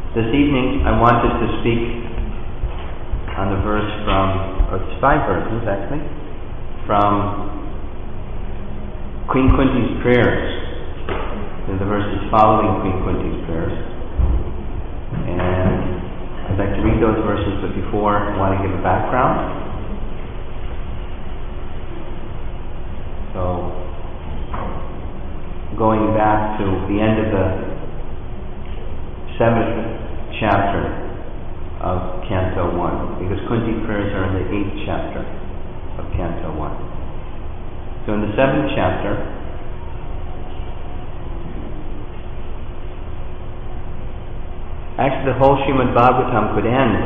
This evening I wanted to speak on the verse from, or it's 5 verses actually, from Queen Kunti's prayers, and the verses following Queen Kunti's prayers. And I'd like to read those verses, but before I want to give a background. So, going back to the end of the 7th chapter of Canto 1, because Kunti's prayers are in the 8th chapter of Canto 1. So in the 7th chapter, actually the whole Srimad Bhagavatam could end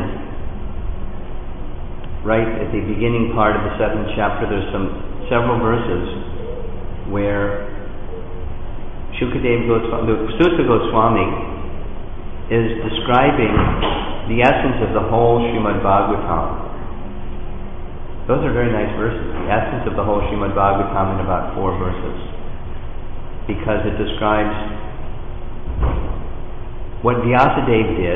right at the beginning part of the 7th chapter. There's several verses where Shukadeva Goswami, the Suta Goswami, is describing the essence of the whole Srimad Bhagavatam. Those are very nice verses. The essence of the whole Srimad Bhagavatam in about 4 verses, because it describes what Vyasadeva did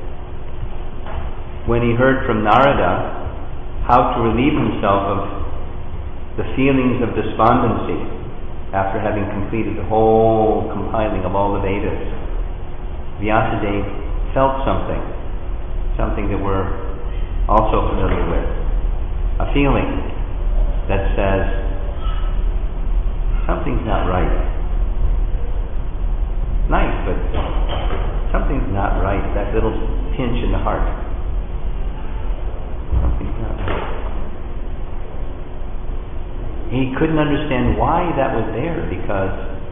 when he heard from Narada how to relieve himself of the feelings of despondency after having completed the whole compiling of all the Vedas. Vyasadeva felt something that we're also familiar with, a feeling that says something's not right. Nice, but something's not right. That little pinch in the heart. Something's not right. He couldn't understand why that was there, because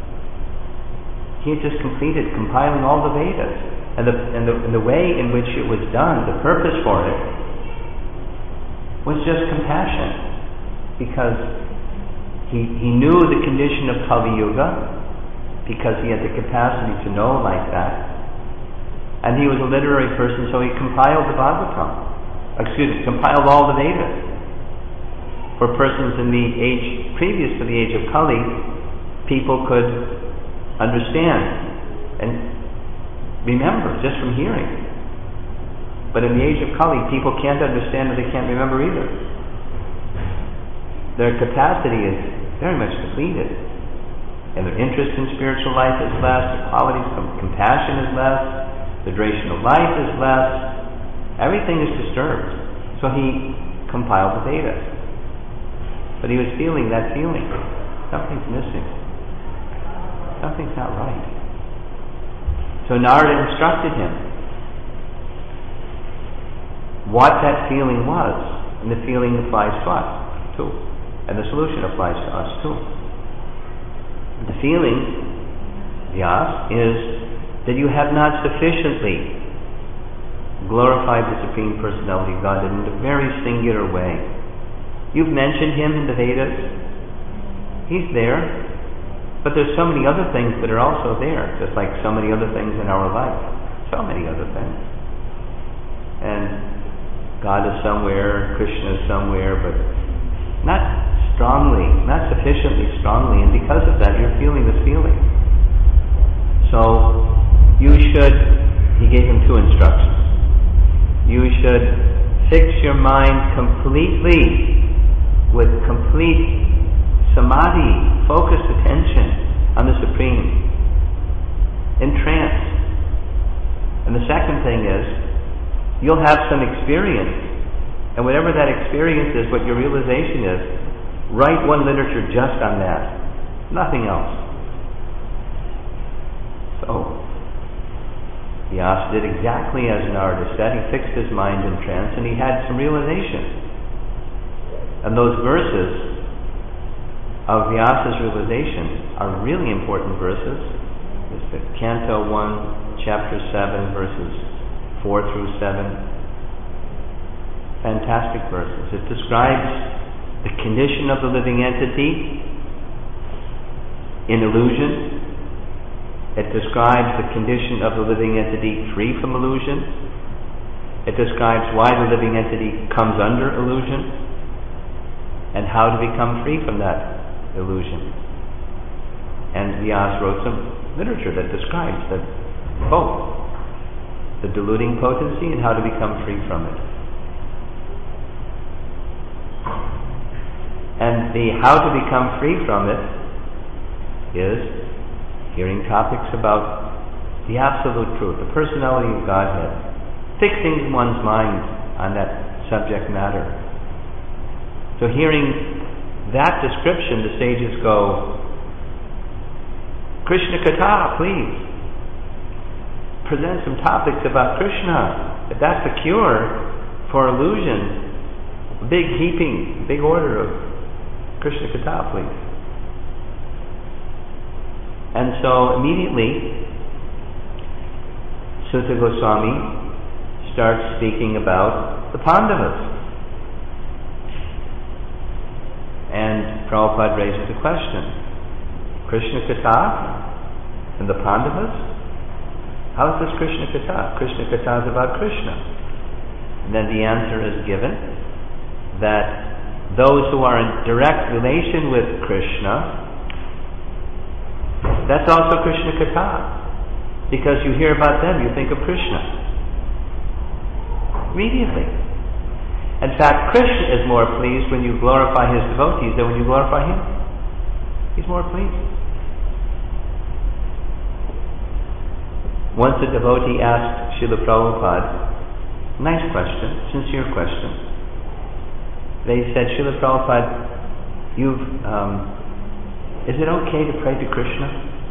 he had just completed compiling all the Vedas, and the way in which it was done, the purpose for it, was just compassion, because he knew the condition of Kali Yuga, because he had the capacity to know like that, and he was a literary person, so he compiled the compiled all the Vedas. For persons in the age previous to the age of Kali, people could understand and remember just from hearing. But in the age of Kali, people can't understand and they can't remember either. Their capacity is very much depleted, and their interest in spiritual life is less, their qualities of compassion is less, the duration of life is less, everything is disturbed. So he compiled the Vedas. But he was feeling that feeling. Something's missing. Something's not right. So Narada instructed him what that feeling was, and the feeling applies to us too, and the solution applies to us too. The feeling, Vyas, is that you have not sufficiently glorified the Supreme Personality of God in a very singular way. You've mentioned Him in the Vedas. He's there. But there's so many other things that are also there, just like so many other things in our life. So many other things. And God is somewhere, Krishna is somewhere, but not strongly, not sufficiently strongly, and because of that you're feeling this feeling. So you should, he gave him 2 instructions. You should fix your mind completely, with complete samadhi, focused attention on the Supreme, in trance. And the second thing is, you'll have some experience, and whatever that experience is, what your realization is, write one literature just on that, nothing else. So Vyasa did exactly as Narada said. He fixed his mind in trance, and he had some realization. And those verses of Vyasa's realization are really important verses. It's the Canto 1, Chapter 7, verses 4 through 7. Fantastic verses. It describes the condition of the living entity in illusion. It describes the condition of the living entity free from illusion. It describes why the living entity comes under illusion, and how to become free from that illusion. And Vyasa wrote some literature that describes that both. the deluding potency, and how to become free from it. And the how to become free from it is hearing topics about the absolute truth, the personality of Godhead, fixing one's mind on that subject matter. So hearing that description, the sages go, Krishna Katha, please. Present some topics about Krishna. If that's the cure for illusion, big order of Krishna Katha, please. And so immediately, Suta Goswami starts speaking about the Pandavas. And Prabhupada raises the question, Krishna Katha and the Pandavas? How is this Krishna Katha? Krishna Katha is about Krishna. And then the answer is given that those who are in direct relation with Krishna, that's also Krishna Katha. Because you hear about them, you think of Krishna. Immediately. In fact, Krishna is more pleased when you glorify his devotees than when you glorify him. He's more pleased. Once a devotee asked Srila Prabhupada, nice question, sincere question. They said, Srila Prabhupada, is it okay to pray to Krishna?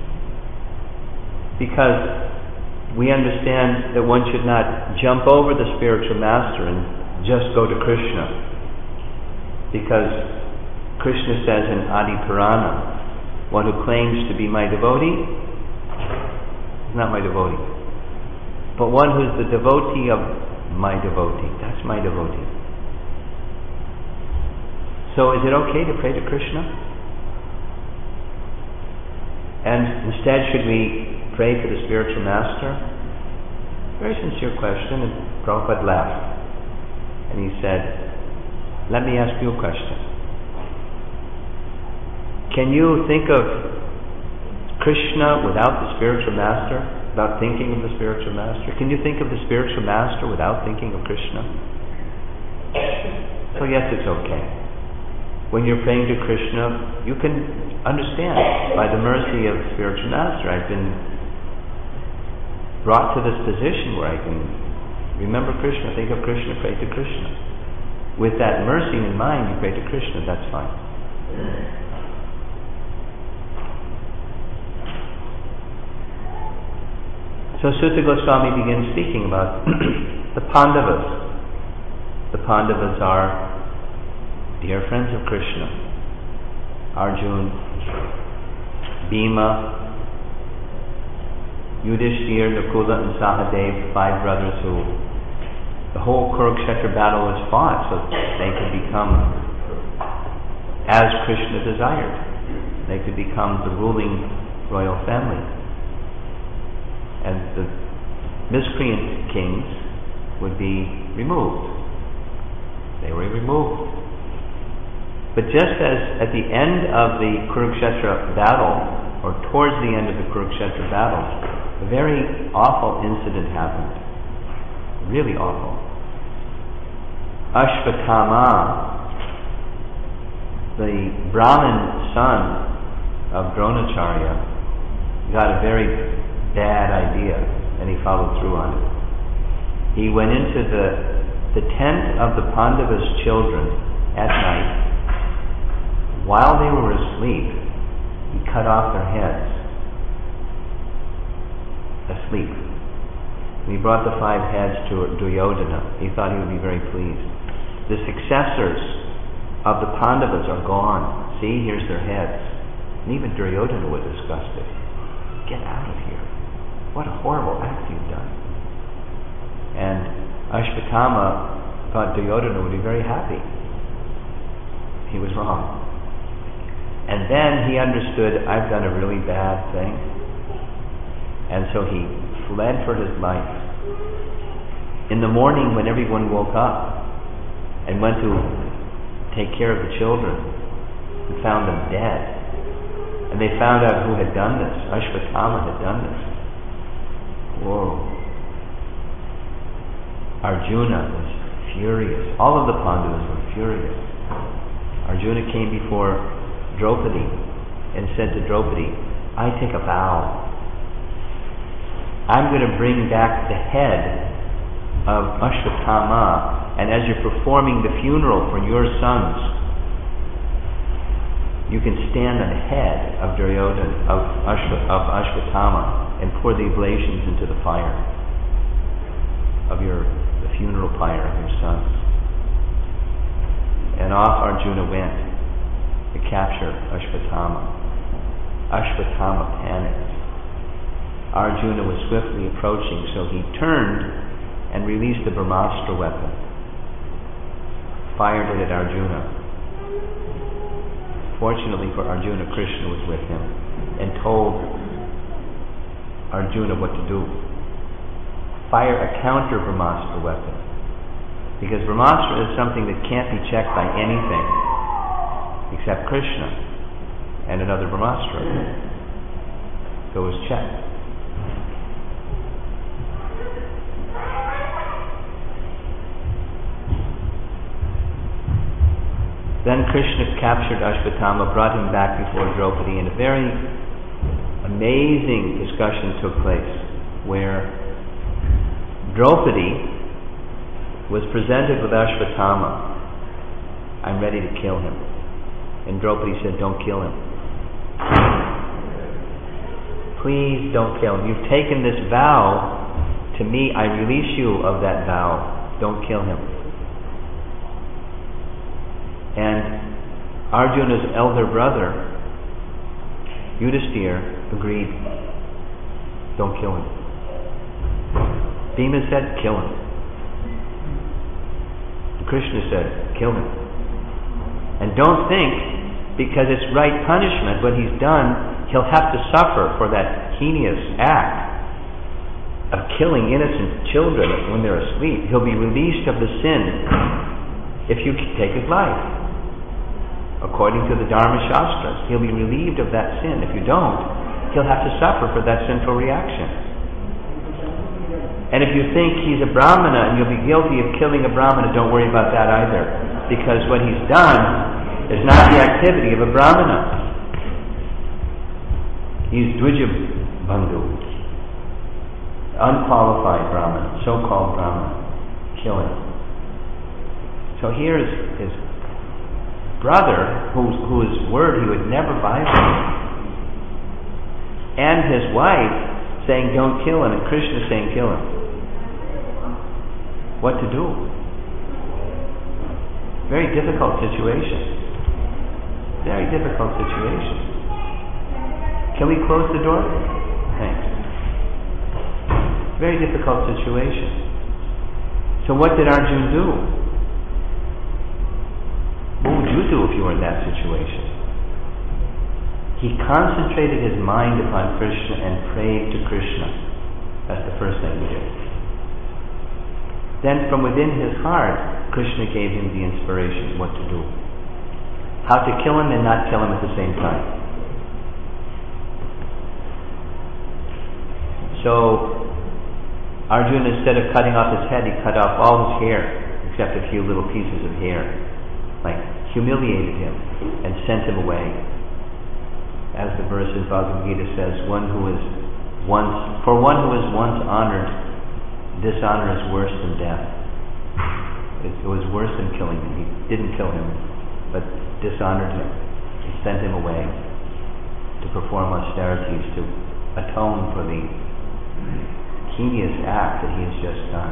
Because we understand that one should not jump over the spiritual master and just go to Krishna. Because Krishna says in Adi Purana, one who claims to be my devotee is not my devotee. But one who is the devotee of my devotee, that's my devotee. So is it okay to pray to Krishna? And instead should we pray to the spiritual master? Very sincere question, and Prabhupada laughed. And he said, let me ask you a question. Can you think of Krishna without the spiritual master? Without thinking of the spiritual master? Can you think of the spiritual master without thinking of Krishna? So yes, it's okay. When you're praying to Krishna, you can understand by the mercy of the spiritual master. I've been brought to this position where I can remember Krishna, think of Krishna, pray to Krishna. With that mercy in mind, you pray to Krishna, that's fine. So Suta Goswami begins speaking about the Pandavas. The Pandavas are dear friends of Krishna. Arjun, Bhima, Yudhishthira, Nakula, and Sahadev, 5 brothers who the whole Kurukshetra battle was fought so they could become as Krishna desired. They could become the ruling royal family. And the miscreant kings would be removed. They were removed. But just as at the end of the Kurukshetra battle, or towards the end of the Kurukshetra battle, a very awful incident happened. Really awful. Ashvatthama, the Brahmin son of Dronacharya, got a very bad idea, and he followed through on it. He went into the tent of the Pandavas' children at night. While they were asleep, he cut off their heads. Asleep. And he brought the 5 heads to Duryodhana. He thought he would be very pleased. The successors of the Pandavas are gone. See, here's their heads. And even Duryodhana was disgusted. Get out of here. What a horrible act you've done. And Ashvatthama thought Duryodhana would be very happy. He was wrong. And then he understood, I've done a really bad thing. And so he fled for his life. In the morning, when everyone woke up and went to take care of the children, and found them dead. And they found out who had done this. Ashvatthama had done this. Whoa. Arjuna was furious. All of the Pandavas were furious. Arjuna came before Draupadi and said to Draupadi, I take a vow. I'm going to bring back the head of Ashwatthama, and as you're performing the funeral for your sons, you can stand on the head of Duryodhana, of Ashwatthama, and pour the oblations into the fire of the funeral pyre of your sons. And off Arjuna went to capture Ashwatthama. Ashwatthama panicked. Arjuna was swiftly approaching, so he turned and released the Brahmastra weapon, fired it at Arjuna. Fortunately for Arjuna, Krishna was with him and told Arjuna what to do. Fire a counter Brahmastra weapon, because Brahmastra is something that can't be checked by anything except Krishna and another Brahmastra. So it was checked. Then Krishna captured Ashwatthama, brought him back before Draupadi, and a very amazing discussion took place where Draupadi was presented with Ashwatthama. I'm ready to kill him. And Draupadi said, don't kill him. Please don't kill him. You've taken this vow to me. I release you of that vow. Don't kill him. And Arjuna's elder brother, Yudhisthira, agreed, don't kill him. Bhima said, kill him. And Krishna said, kill him. And don't think, because it's right punishment, what he's done, he'll have to suffer for that heinous act of killing innocent children when they're asleep. He'll be released of the sin if you take his life. According to the Dharma Shastras, he'll be relieved of that sin. If you don't, he'll have to suffer for that sinful reaction. And if you think he's a Brahmana and you'll be guilty of killing a Brahmana, don't worry about that either. Because what he's done is not the activity of a Brahmana. He's Dvija Bandhu, unqualified Brahmana, so-called Brahmana, killing. So here's his brother, whose word he would never violate, and his wife saying, don't kill him, and Krishna saying, kill him. What to do? Very difficult situation. Very difficult situation. Can we close the door? Thanks. Very difficult situation. So what did Arjuna do? What would you do if you were in that situation? He concentrated his mind upon Krishna and prayed to Krishna. That's the first thing he did. Then from within his heart, Krishna gave him the inspiration what to do. How to kill him and not kill him at the same time. So Arjuna, instead of cutting off his head, he cut off all his hair, except a few little pieces of hair. Like humiliated him and sent him away. As the verse in Bhagavad Gita says, for one who is once honored, dishonor is worse than death. It was worse than killing him. He didn't kill him, but dishonored him. He sent him away to perform austerities, to atone for the heinous act that he has just done.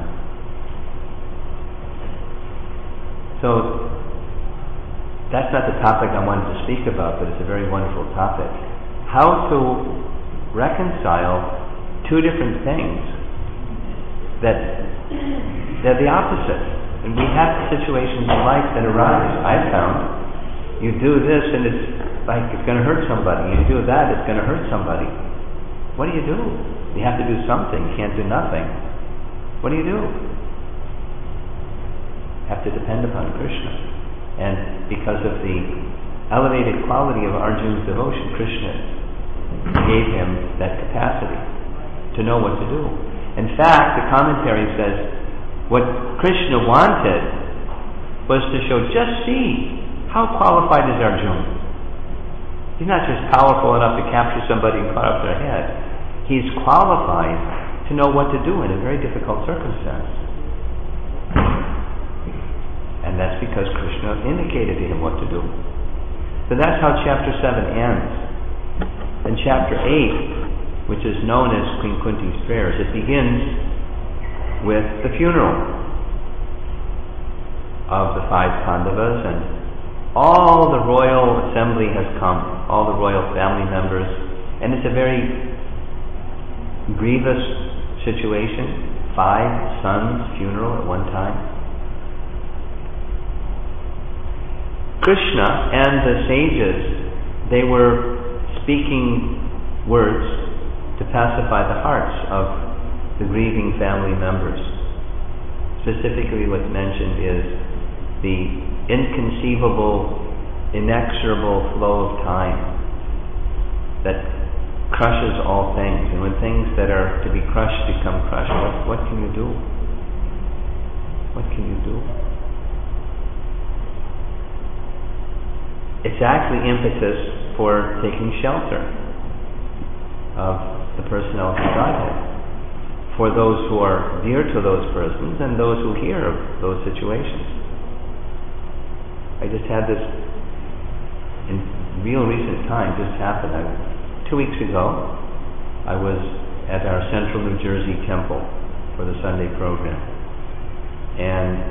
So that's not the topic I wanted to speak about, but it's a very wonderful topic. How to reconcile two different things that they're the opposite. And we have situations in life that arise. I've found you do this and it's like it's going to hurt somebody. You do that, it's going to hurt somebody. What do? You have to do something. You can't do nothing. What do? You have to depend upon Krishna. And because of the elevated quality of Arjuna's devotion, Krishna gave him that capacity to know what to do. In fact, the commentary says What Krishna wanted was to show, just see how qualified is Arjuna. He's not just powerful enough to capture somebody and cut off their head. He's qualified to know what to do in a very difficult circumstance. And that's because Krishna indicated to him what to do. So that's how chapter 7 ends. In chapter 8, which is known as Queen Kunti's prayers, it begins with the funeral of the 5 Pandavas, and all the royal assembly has come, all the royal family members, and it's a very grievous situation. 5 sons' funeral at one time. Krishna and the sages, they were speaking words to pacify the hearts of the grieving family members. Specifically, what's mentioned is the inconceivable, inexorable flow of time that crushes all things. And when things that are to be crushed become crushed, what can you do? What can you do? It's actually impetus for taking shelter of the personality of Godhead for those who are dear to those persons and those who hear of those situations. I just had this in real recent time, just happened. 2 weeks ago, I was at our Central New Jersey temple for the Sunday program. And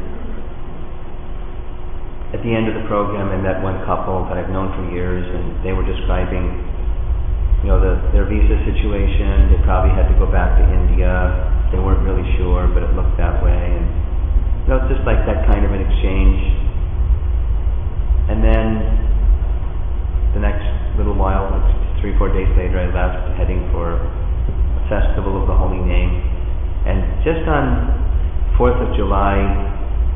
at the end of the program, I met one couple that I've known for years, and they were describing, their visa situation. They probably had to go back to India. They weren't really sure, but it looked that way. And it's just like that kind of an exchange. And then the next little while, 3-4 days later, I left, heading for a festival of the Holy Name. And just on 4th of July,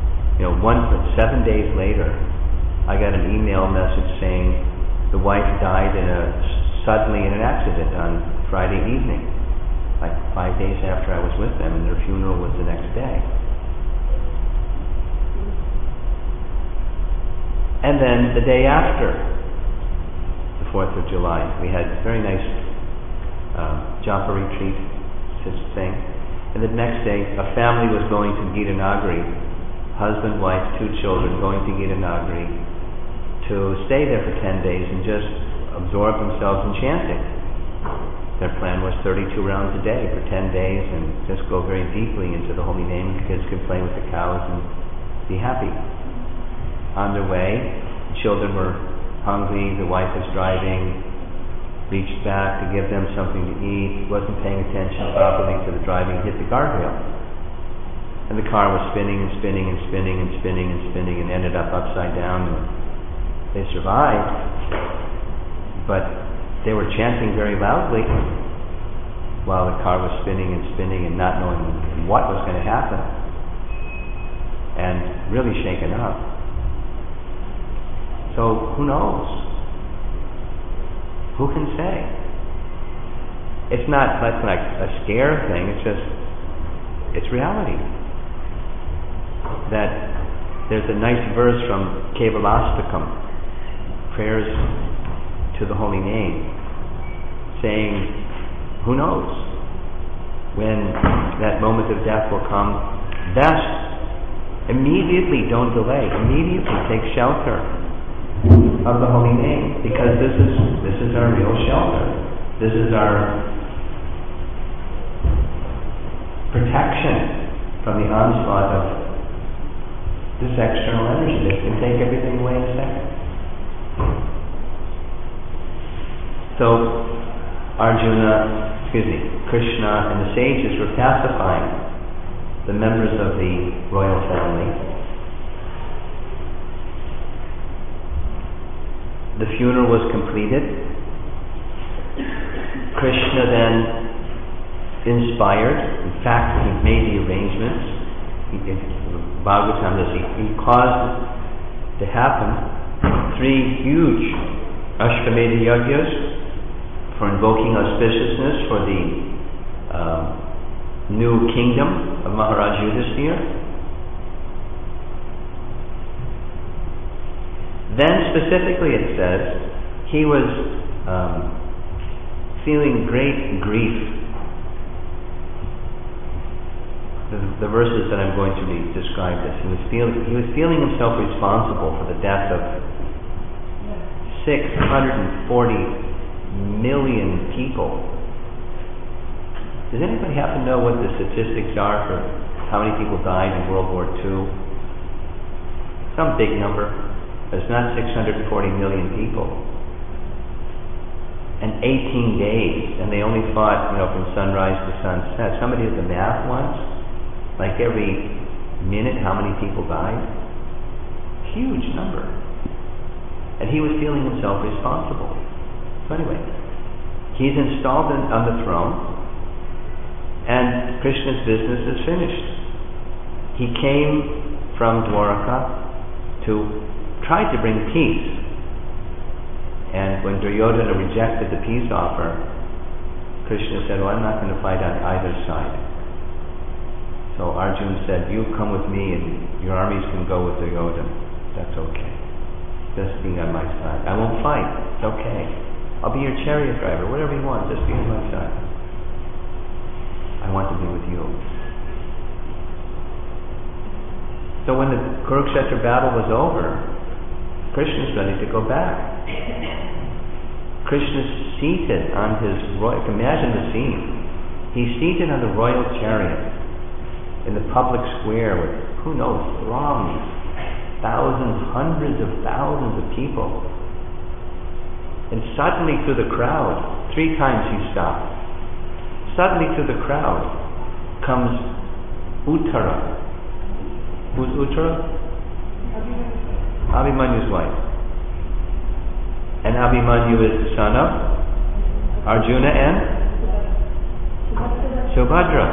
7 days later, I got an email message saying the wife died suddenly in an accident on Friday evening, like 5 days after I was with them, and their funeral was the next day. And then the day after the 4th of July, we had a very nice japa retreat thing. And the next day, a family was going to Gita Nagari, husband, wife, 2 children, going to Gita Nagari to stay there for 10 days and just absorb themselves in chanting. Their plan was 32 rounds a day for 10 days and just go very deeply into the holy name. The kids could play with the cows and be happy. On their way, the children were hungry, the wife was driving, reached back to give them something to eat, wasn't paying attention properly to the driving, hit the guardrail. And the car was spinning and spinning and spinning and spinning and spinning and ended up upside down. And they survived, but they were chanting very loudly while the car was spinning and spinning and not knowing what was going to happen, and really shaken up. So who knows? Who can say? It's not like a scare thing, it's reality. That there's a nice verse from Kevalastakam, prayers to the holy name, saying, who knows when that moment of death will come. Best, immediately, don't delay, immediately take shelter of the holy name, because this is our real shelter. This is our protection from the onslaught of this external energy that can take everything away in a second. So Krishna and the sages were pacifying the members of the royal family. The funeral was completed. Krishna then inspired, in fact, he made the arrangements. Bhagavatam does, he caused to happen 3 huge Ashwamedha Yagyas for invoking auspiciousness for the new kingdom of Maharaj Yudhisthira. Then specifically it says, he was feeling great grief. The verses that I'm going to read describe this. He was feeling himself responsible for the death of 640 million people. Does anybody happen to know what the statistics are for how many people died in World War II? Some big number. But it's not 640 million people. And 18 days, and they only fought, from sunrise to sunset. Somebody did the math once, like every minute, how many people died? Huge number. And he was feeling himself responsible. So anyway, he's installed on the throne, and Krishna's business is finished. He came from Dwaraka to try to bring peace. And when Duryodhana rejected the peace offer, Krishna said, I'm not going to fight on either side. So Arjuna said, you come with me and your armies can go with Duryodhana. That's okay. Just being on my side. I won't fight. It's okay. I'll be your chariot driver. Whatever you want. Just be on my side. I want to be with you. So when the Kurukshetra battle was over, Krishna's ready to go back. Krishna's seated on his royal... Imagine the scene. He's seated on the royal chariot in the public square with, who knows, throngs, thousands, hundreds of thousands of people. And suddenly through the crowd, 3 times he stopped. Suddenly through the crowd comes Uttara. Who's Uttara? Abhimanyu's wife. And Abhimanyu is the son of Arjuna and Subhadra.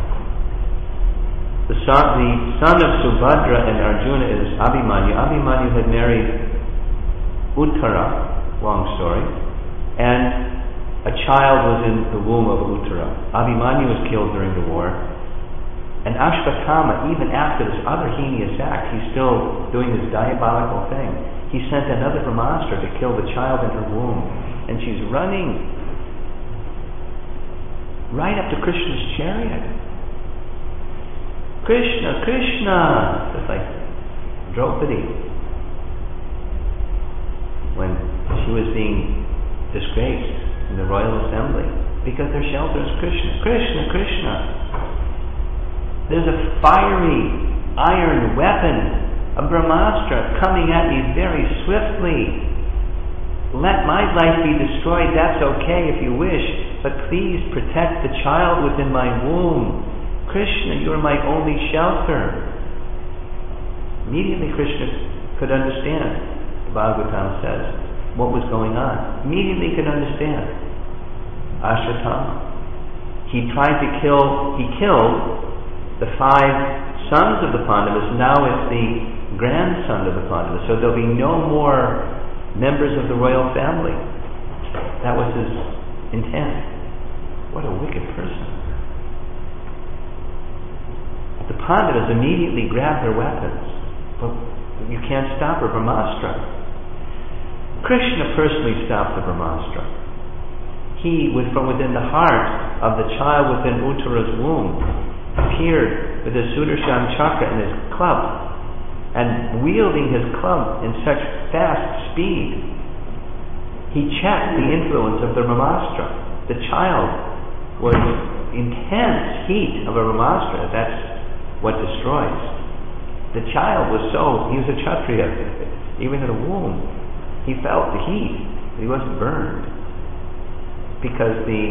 The son of Subhadra and Arjuna is Abhimanyu. Abhimanyu had married Uttara, long story, and a child was in the womb of Uttara. Abhimanyu was killed during the war. And Ashvatthama, even after this other heinous act, he's still doing this diabolical thing. He sent another Brahmastra to kill the child in her womb. And she's running right up to Krishna's chariot. Krishna, Krishna! Just like Draupadi. When she was being disgraced in the royal assembly. Because their shelter is Krishna. Krishna, Krishna! There's a fiery iron weapon, a Brahmastra, coming at me very swiftly. Let my life be destroyed, that's okay if you wish, but please protect the child within my womb. Krishna, you're my only shelter. Immediately Krishna could understand, the Bhagavatam says, what was going on. Immediately could understand. Ashvatthama. He killed the 5 sons of the Pandavas. Now it's the grandson of the Pandavas. So there'll be no more members of the royal family. That was his intent. What a wicked person. The Pandavas immediately grabbed their weapons. But you can't stop a Brahmastra. Krishna personally stopped the Brahmastra. He, from within the heart of the child within Uttara's womb, appeared with his Sudarshan Chakra and his club, and wielding his club in such fast speed, he checked the influence of the Brahmastra. The child was intense heat of a Brahmastra. That's what destroys. The child was he was a Kshatriya, even in the womb. He felt the heat, but he wasn't burned. Because the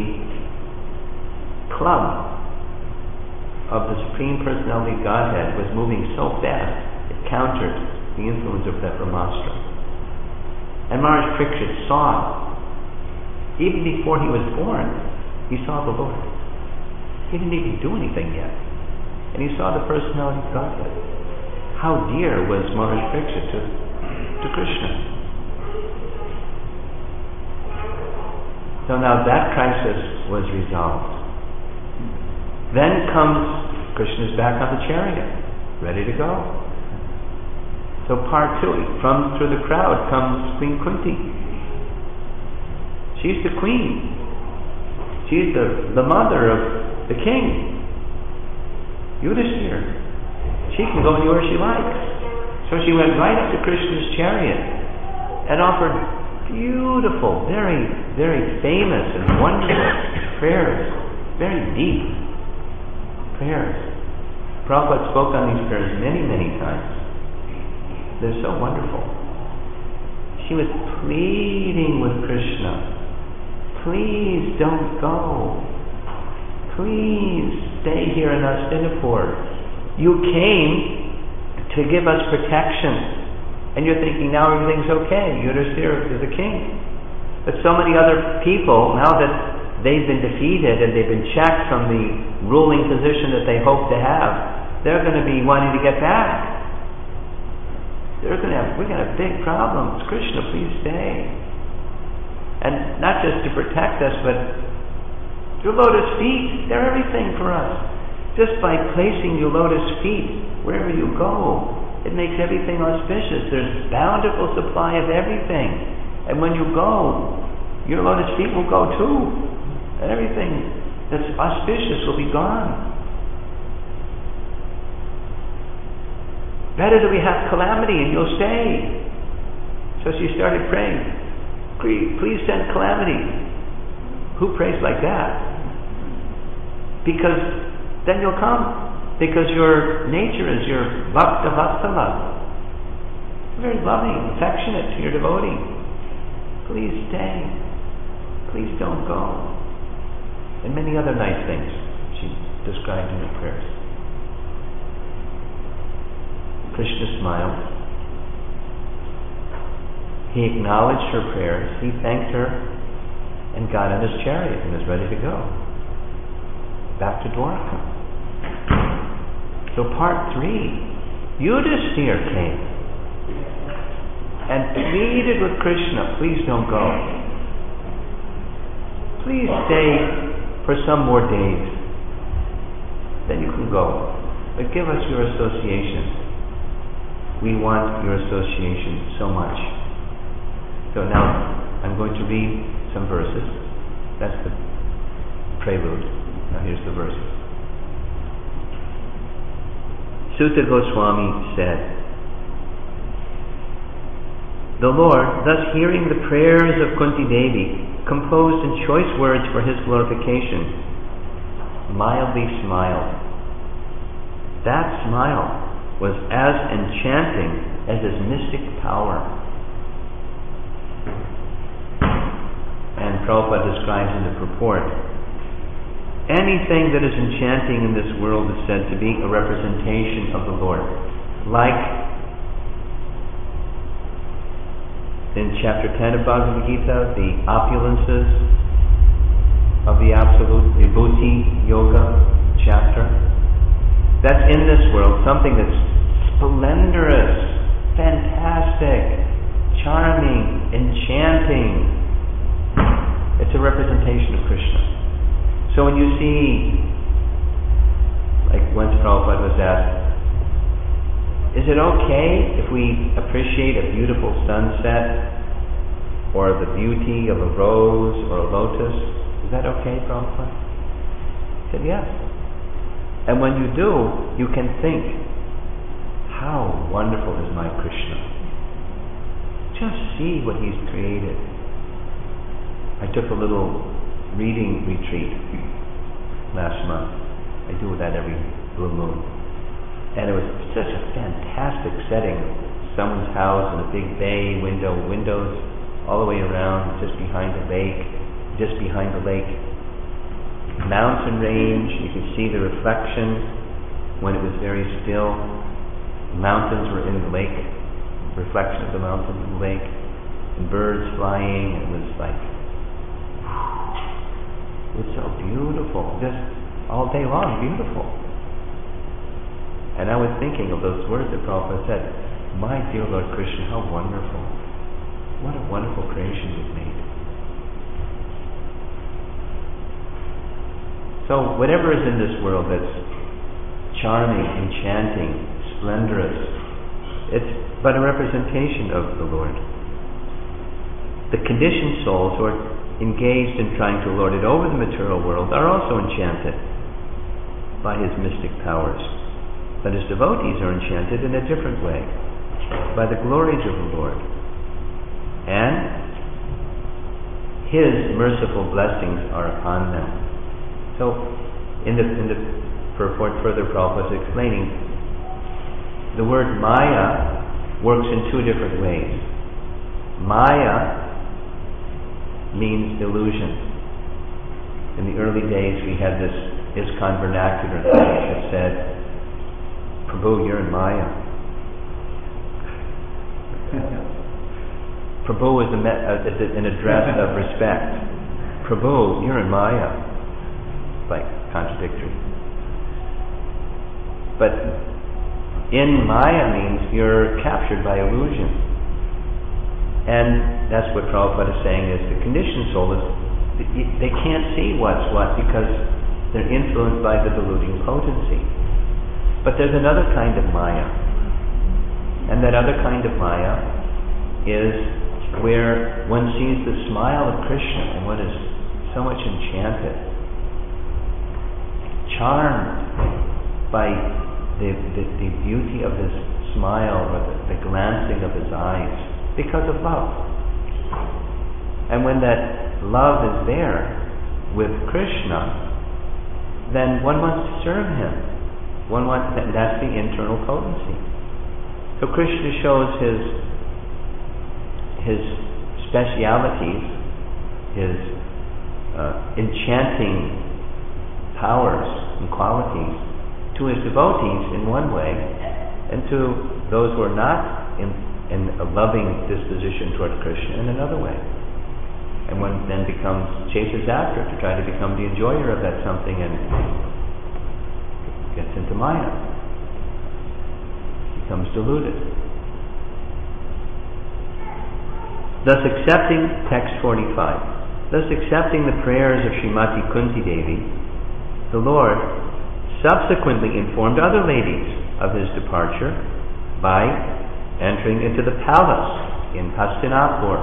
club of the Supreme Personality of Godhead was moving so fast, it countered the influence of that Brahmastra. And Maharaj Parikshit saw, even before he was born, he saw the Lord. He didn't even do anything yet. And he saw the Personality of Godhead. How dear was Maharaj Parikshit to Krishna. So now that crisis was resolved. Then comes Krishna's back on the chariot, ready to go. So part two, through the crowd comes Queen Kunti. She's the queen. She's the mother of the king, Yudhishthira. She can go anywhere she likes. So she went right up to Krishna's chariot and offered beautiful, very, very famous and wonderful prayers, very deep prayers. Prabhupada spoke on these prayers many, many times. They're so wonderful. She was pleading with Krishna. Please don't go. Please stay here in Hastinapur. You came to give us protection. And you're thinking now everything's okay. Yudhishthira is a king. But so many other people, now that they've been defeated and they've been checked from the ruling position that they hope to have, they're going to be wanting to get back. We're going to have big problems. Krishna, please stay. And not just to protect us, but your lotus feet, they're everything for us. Just by placing your lotus feet wherever you go, it makes everything auspicious. There's bountiful supply of everything. And when you go, your lotus feet will go too. And everything that's auspicious will be gone. Better that we have calamity and you'll stay. So she started praying. Please send calamity. Who prays like that? Because then you'll come. Because your nature is your bhakta vatsala. Very loving, affectionate to your devotee. Please stay. Please don't go. And many other nice things she described in her prayers. Krishna smiled. He acknowledged her prayers, he thanked her, and got in his chariot and was ready to go. Back to Dwarka. So part 3, Yudhishthira came and pleaded with Krishna, please don't go. Please stay for some more days. Then you can go. But give us your association. We want your association so much. So now I'm going to read some verses. That's the prelude. Now here's the verses. Sutta Goswami said, the Lord, thus hearing the prayers of Kunti Devi, composed in choice words for his glorification, mildly smiled. That smile was as enchanting as his mystic power. And Prabhupada describes in the purport, anything that is enchanting in this world is said to be a representation of the Lord. Like in chapter 10 of Bhagavad Gita, the opulences of the Absolute, Vibhuti Yoga chapter. That's in this world, something that's splendorous, fantastic, charming, enchanting. It's a representation of Krishna. So when you see, like once Prabhupada was asked, is it okay if we appreciate a beautiful sunset or the beauty of a rose or a lotus? Is that okay, Prabhupada? He said, yes. And when you do, you can think, how wonderful is my Krishna. Just see what he's created. I took a little reading retreat last month. I do that every blue moon. And it was such a fantastic setting. Someone's house in a big bay, windows all the way around, just behind the lake. Mountain range, you could see the reflection when it was very still. Mountains were in the lake, reflection of the mountains in the lake, and birds flying. It was like, it's so beautiful, just all day long, beautiful. And I was thinking of those words that Prabhupada said, my dear Lord Krishna, how wonderful. What a wonderful creation you've made. So whatever is in this world that's charming, enchanting, splendorous, It's but a representation of the Lord. The conditioned souls who are engaged in trying to lord it over the material world are also enchanted by his mystic powers. But his devotees are enchanted in a different way, by the glories of the Lord. And his merciful blessings are upon them. So, further Prabhupada is explaining, the word Maya works in two different ways. Maya means illusion. In the early days we had this ISKCON vernacular that said, Prabhu, you're in Maya. Prabhu is an address of respect. Prabhu, you're in Maya. Like contradictory. But in Maya means you're captured by illusion. And that's what Prabhupada is saying is the conditioned soul is, they can't see what's what because they're influenced by the deluding potency. But there's another kind of Maya. And that other kind of Maya is where one sees the smile of Krishna and one is so much enchanted, charmed by the beauty of his smile or the glancing of his eyes because of love. And when that love is there with Krishna, then one wants to serve him. That's the internal potency. So Krishna shows his specialities, his enchanting powers and qualities to his devotees in one way, and to those who are not in a loving disposition toward Krishna in another way. And one then chases after to try to become the enjoyer of that something and gets into Maya, becomes deluded. Thus accepting, text 45, thus accepting the prayers of Srimati Kunti Devi, the Lord subsequently informed other ladies of his departure by entering into the palace in Hastinapur.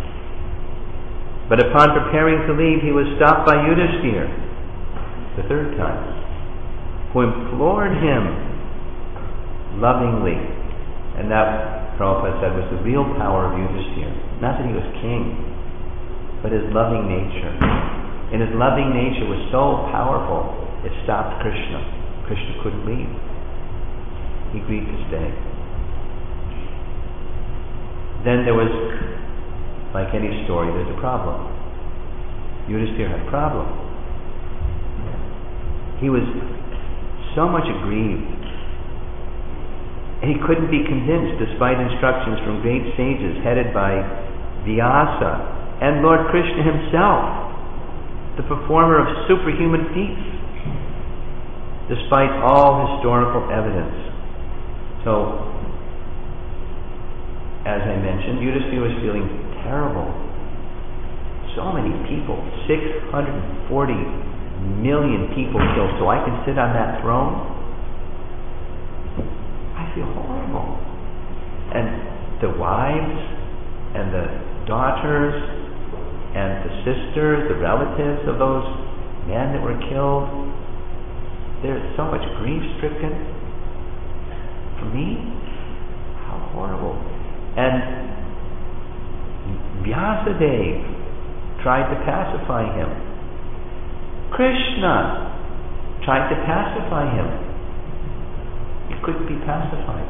But upon preparing to leave, he was stopped by Yudhishthira, the third time, who implored him lovingly. And that, Prabhupada said, was the real power of Yudhishthira. Not that he was king, but his loving nature. And his loving nature was so powerful, it stopped Krishna. Krishna couldn't leave. He agreed to stay. Then there was, like any story, there's a problem. Yudhishthira had a problem. He was so much aggrieved. And he couldn't be convinced despite instructions from great sages headed by Vyasa and Lord Krishna himself, the performer of superhuman feats, despite all historical evidence. So, as I mentioned, Yudhishthira was feeling terrible. So many people, 640 million people killed, so I can sit on that throne? I feel horrible. And the wives and the daughters and the sisters, the relatives of those men that were killed, they're so much grief-stricken. For me, how horrible. And Vyasadeva tried to pacify him. Krishna tried to pacify him. He couldn't be pacified.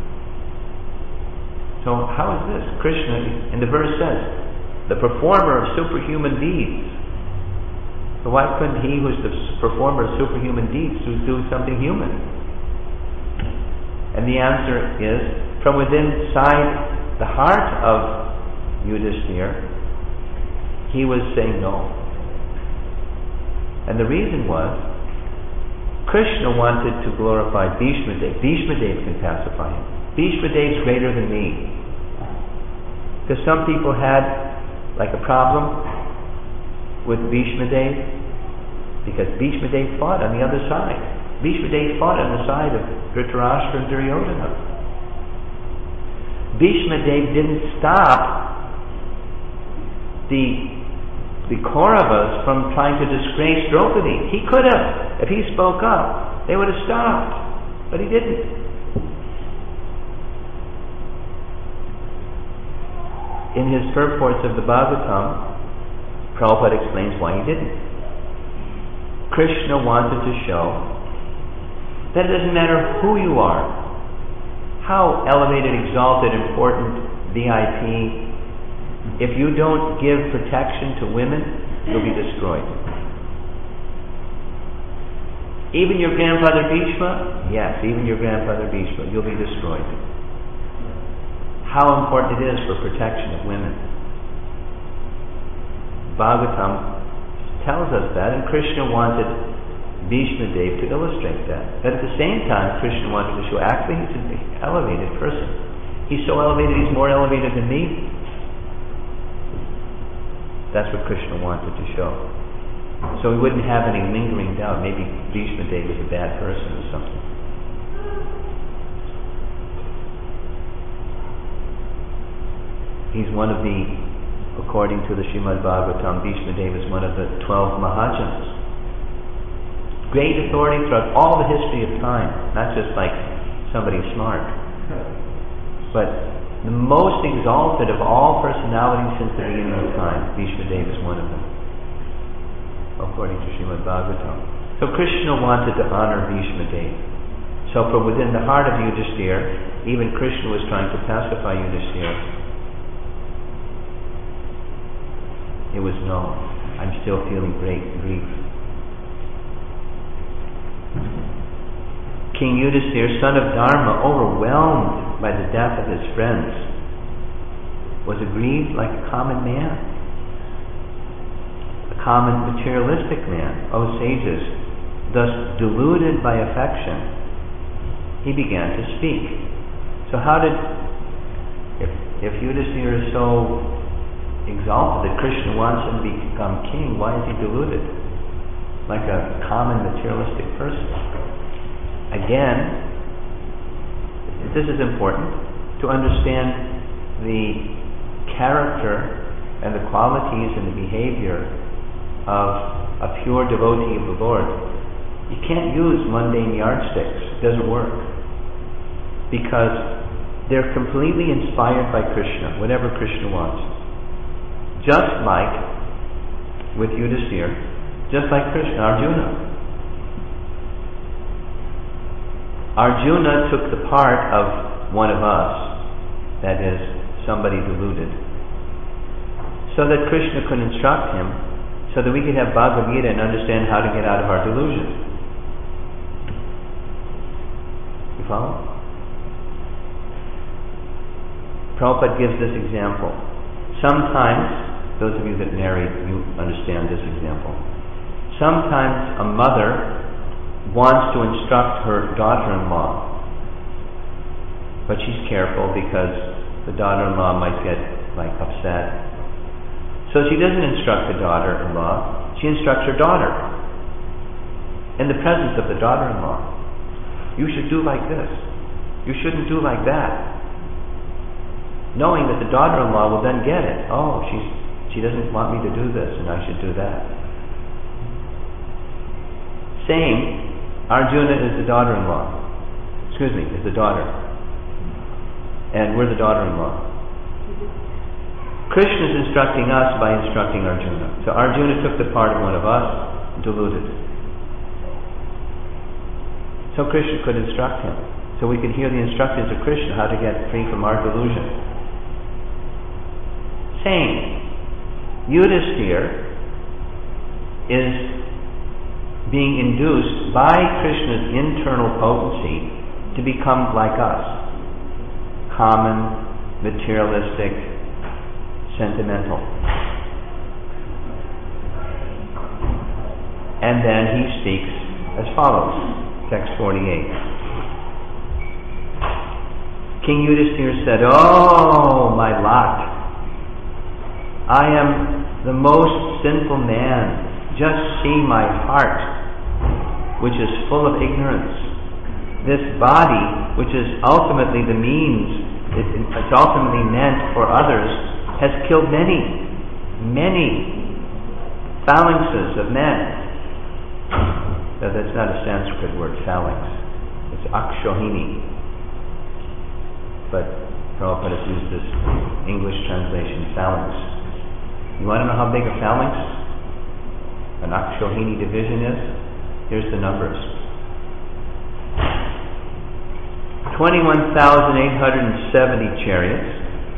So how is this? Krishna, and the verse says, the performer of superhuman deeds. So why couldn't he who's the performer of superhuman deeds do something human? And the answer is, from within inside the heart of Yudhishthira, he was saying no. And the reason was, Krishna wanted to glorify Bhishma Dev. Bhishma Dev can pacify him. Bhishma Dev's greater than me. Because some people had like a problem with Bhishma Dev, because Bhishma Dev fought on the other side. Bhishma Dev fought on the side of Dhritarashtra and Duryodhana. Bhishma Dev didn't stop the Kauravas from trying to disgrace Draupadi. He could have. If he spoke up, they would have stopped. But he didn't. In his purports of the Bhagavatam, Prabhupada explains why he didn't. Krishna wanted to show that it doesn't matter who you are, how elevated, exalted, important, VIP, if you don't give protection to women, you'll be destroyed. Even your grandfather Bhishma, yes, even your grandfather Bhishma, you'll be destroyed. How important it is for protection of women. Bhagavatam tells us that, and Krishna wanted Bhishma Dev to illustrate that. But at the same time, Krishna wanted to show, actually, he's an elevated person. He's so elevated, he's more elevated than me. That's what Krishna wanted to show. So we wouldn't have any lingering doubt. Maybe Bhishma Dev was a bad person or something. He's one of the, according to the Srimad Bhagavatam, Bhishma Dev is one of the 12 Mahajans. Great authority throughout all the history of time, not just like somebody smart, but the most exalted of all personalities since the beginning of time. Bhishma Dev is one of them, according to Srimad Bhagavatam. So Krishna wanted to honor Bhishma Dev. So from within the heart of Yudhishthira, even Krishna was trying to pacify Yudhishthira. It was no, I'm still feeling great grief. King Yudhishthira, son of Dharma, overwhelmed by the death of his friends, was aggrieved like a common man, a common materialistic man. O sages, thus deluded by affection, he began to speak. So how did, if Yudhishthira is so exalted that Krishna wants him to become king, why is he deluded like a common materialistic person? Again, this is important to understand the character and the qualities and the behavior of a pure devotee of the Lord. You can't use mundane yardsticks. It doesn't work. Because they're completely inspired by Krishna, whatever Krishna wants. Just like with Yudhishthira, just like Krishna, Arjuna took the part of one of us, that is, somebody deluded, so that Krishna could instruct him, so that we could have Bhagavad Gita and understand how to get out of our delusion. You follow? Prabhupada gives this example. Sometimes, those of you that married, you understand this example. Sometimes a mother wants to instruct her daughter-in-law, but she's careful because the daughter-in-law might get upset. So she doesn't instruct the daughter-in-law, she instructs her daughter in the presence of the daughter-in-law. You should do like this. You shouldn't do like that. Knowing that the daughter-in-law will then get it. Oh, she doesn't want me to do this, and I should do that. Same, Arjuna is the daughter-in-law. Is the daughter. And we're the daughter-in-law. Krishna is instructing us by instructing Arjuna. So Arjuna took the part of one of us, deluded. So Krishna could instruct him. So we could hear the instructions of Krishna, how to get free from our delusion. Same. Yudhishthira is being induced by Krishna's internal potency to become like us. Common, materialistic, sentimental. And then he speaks as follows. Text 48. King Yudhishthira said, "Oh, my lot! I am the most sinful man. Just see my heart, which is full of ignorance. This body, which is ultimately the means it's ultimately meant for others, has killed many phalanxes of men. Now, that's not a Sanskrit word, phalanx. It's akshohini. But Prabhupada has used this English translation, phalanx. You want to know how big a phalanx, an akshohini division is? Here's the numbers. 21,870 chariots,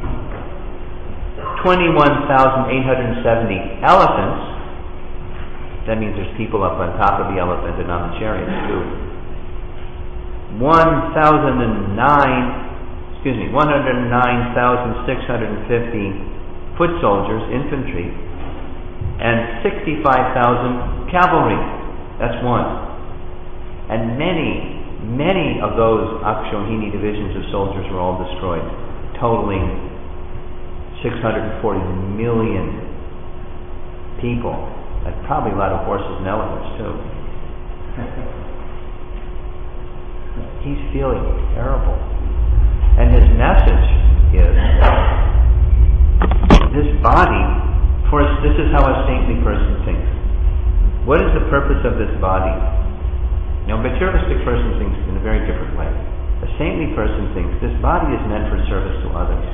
21,870 elephants. That means there's people up on top of the elephant and on the chariots too. 109,650 foot soldiers, infantry, and 65,000 cavalry. That's one. And many of those Akshohini divisions of soldiers were all destroyed, totaling 640 million people, and probably a lot of horses and elephants too. He's feeling terrible. And his message is, this body, this is how a saintly person thinks. What is the purpose of this body? Now, a materialistic person thinks in a very different way. A saintly person thinks this body is meant for service to others.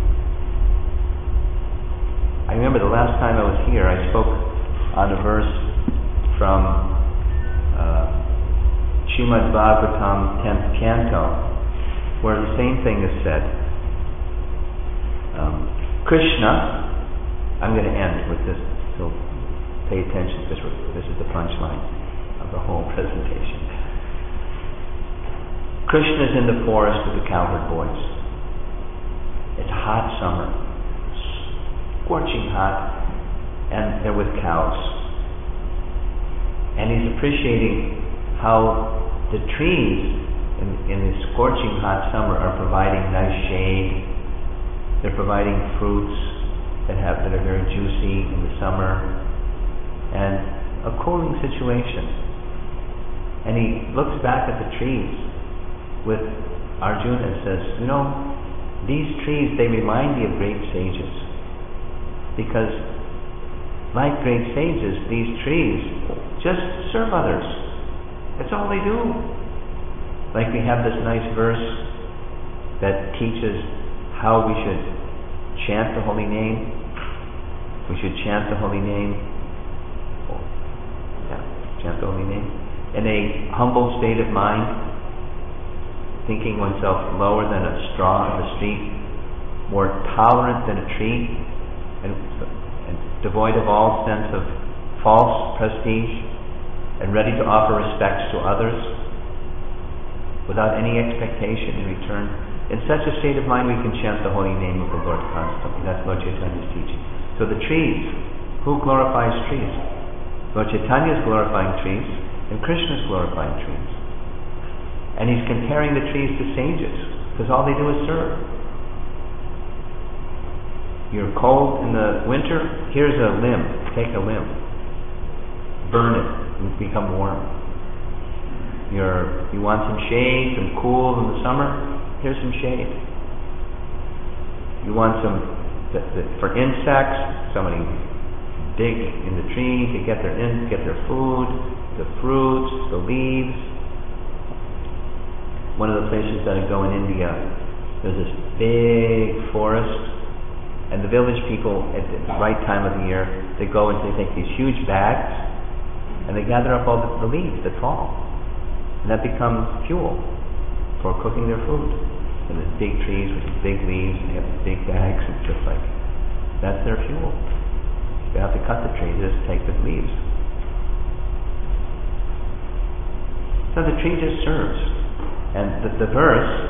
I remember the last time I was here, I spoke on a verse from Srimad Bhagavatam 10th Canto, where the same thing is said. Krishna, I'm going to end with this, so pay attention, this is the punchline of the whole presentation. Krishna's in the forest with the cowherd boys. It's hot summer, scorching hot, and they're with cows. And he's appreciating how the trees in this scorching hot summer are providing nice shade. They're providing fruits that are very juicy in the summer, and a cooling situation. And he looks back at the trees with Arjuna and says, these trees, they remind me of great sages. Because like great sages, these trees just serve others. That's all they do. Like we have this nice verse that teaches how we should chant the holy name. We should chant the holy name. Chant the holy name. In a humble state of mind, thinking oneself lower than a straw in the street, more tolerant than a tree, and devoid of all sense of false prestige, and ready to offer respects to others without any expectation in return. In such a state of mind, we can chant the holy name of the Lord constantly. That's Lord Chaitanya's teaching. So the trees, who glorifies trees? Lord Chaitanya is glorifying trees, and Krishna is glorifying trees. And he's comparing the trees to sages, because all they do is serve. You're cold in the winter, here's a limb. Take a limb. Burn it and become warm. You want some shade, some cool in the summer? Here's some shade. You want some, for insects, somebody dig in the tree to get their food, the fruits, the leaves. One of the places that I go in India, there's this big forest, and the village people at the right time of the year, they go and they take these huge bags and they gather up all the leaves that fall, and that becomes fuel for cooking their food. And there's big trees with these big leaves, and they have these big bags. It's just like, that's their fuel. They have to cut the tree, just take the leaves. So the tree just serves. And the verse